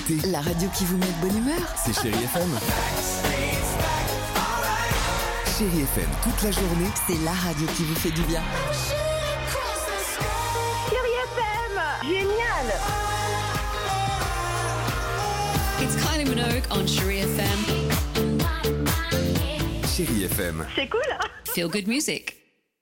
écoutez La radio qui vous met de bonne humeur. C'est Chérie FM. Chérie FM, toute la journée. C'est la radio qui vous fait du bien. Chérie FM, génial. It's Kylie Minogue on Chérie FM. Chérie FM. C'est cool. Feel good music.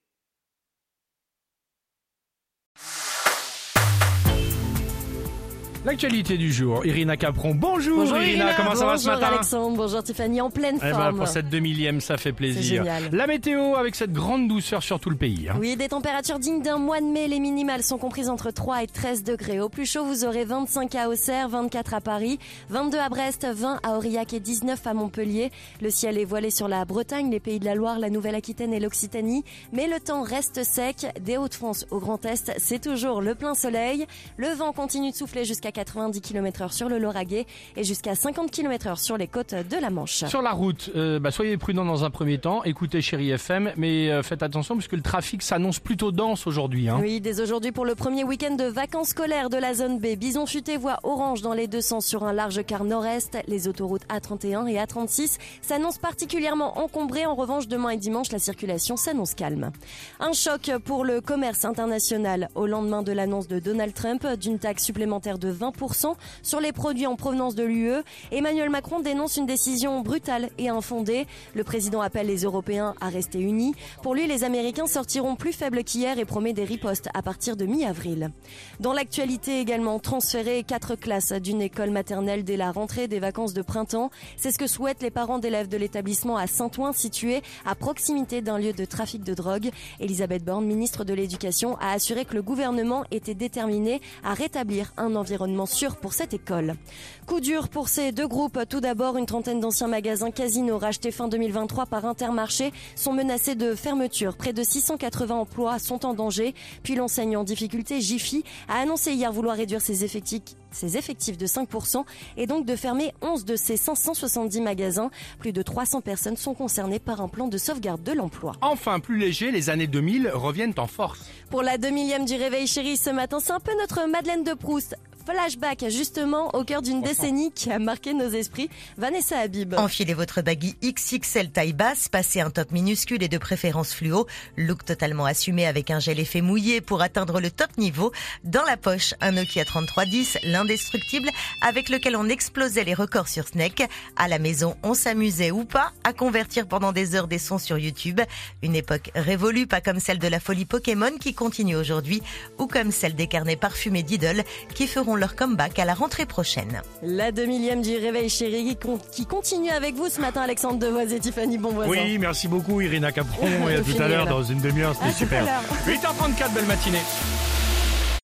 L'actualité du jour, Irina Capron. Bonjour Irina, comment ça va ce matin? Bonjour Alexandre, bonjour Tiffany, en pleine forme. Pour cette 2000e, ça fait plaisir. C'est génial. La météo avec cette grande douceur sur tout le pays. Oui, des températures dignes d'un mois de mai. Les minimales sont comprises entre 3 et 13 degrés. Au plus chaud, vous aurez 25 à Auxerre, 24 à Paris, 22 à Brest, 20 à Aurillac et 19 à Montpellier. Le ciel est voilé sur la Bretagne, les Pays de la Loire, la Nouvelle-Aquitaine et l'Occitanie. Mais le temps reste sec. Des Hauts-de-France au Grand Est, c'est toujours le plein soleil. Le vent continue de souffler jusqu'à 90 km/h sur le Lauragais et jusqu'à 50 km/h sur les côtes de la Manche. Sur la route, soyez prudents dans un premier temps, écoutez Chérie FM, mais faites attention parce que le trafic s'annonce plutôt dense aujourd'hui. Oui, dès aujourd'hui pour le premier week-end de vacances scolaires de la zone B. Bison futé voie orange dans les deux sens sur un large quart nord-est. Les autoroutes A31 et A36 s'annoncent particulièrement encombrées. En revanche, demain et dimanche, la circulation s'annonce calme. Un choc pour le commerce international au lendemain de l'annonce de Donald Trump d'une taxe supplémentaire de 20% sur les produits en provenance de l'UE. Emmanuel Macron dénonce une décision brutale et infondée. Le président appelle les Européens à rester unis. Pour lui, les Américains sortiront plus faibles qu'hier et promet des ripostes à partir de mi-avril. Dans l'actualité également, transférer 4 classes d'une école maternelle dès la rentrée des vacances de printemps. C'est ce que souhaitent les parents d'élèves de l'établissement à Saint-Ouen, situé à proximité d'un lieu de trafic de drogue. Elisabeth Borne, ministre de l'Éducation, a assuré que le gouvernement était déterminé à rétablir un environnement sûr pour cette école. Coup dur pour ces deux groupes. Tout d'abord, une trentaine d'anciens magasins Casino rachetés fin 2023 par Intermarché sont menacés de fermeture. Près de 680 emplois sont en danger. Puis l'enseigne en difficulté, Jiffy, a annoncé hier vouloir réduire ses effectifs de 5% et donc de fermer 11 de ses 570 magasins. Plus de 300 personnes sont concernées par un plan de sauvegarde de l'emploi. Enfin, plus léger, les années 2000 reviennent en force. Pour la 2000e du Réveil Chérie ce matin, c'est un peu notre Madeleine de Proust. Flashback justement au cœur d'une décennie qui a marqué nos esprits. Vanessa Habib. Enfilez votre baggy XXL taille basse, passez un top minuscule et de préférence fluo. Look totalement assumé avec un gel effet mouillé pour atteindre le top niveau. Dans la poche, un Nokia 3310, l'indestructible, avec lequel on explosait les records sur Snake. À la maison, on s'amusait ou pas à convertir pendant des heures des sons sur YouTube. Une époque révolue, pas comme celle de la folie Pokémon qui continue aujourd'hui, ou comme celle des carnets parfumés d'Idol qui feront leur comeback à la rentrée prochaine. La 2000e du Réveil Chérie qui continue avec vous ce matin, Alexandre Devoise et Tiffany Bonvoisin. Oui, merci beaucoup Irina Capron et à tout à l'heure dans une demi-heure, c'était super. 8h34, belle matinée.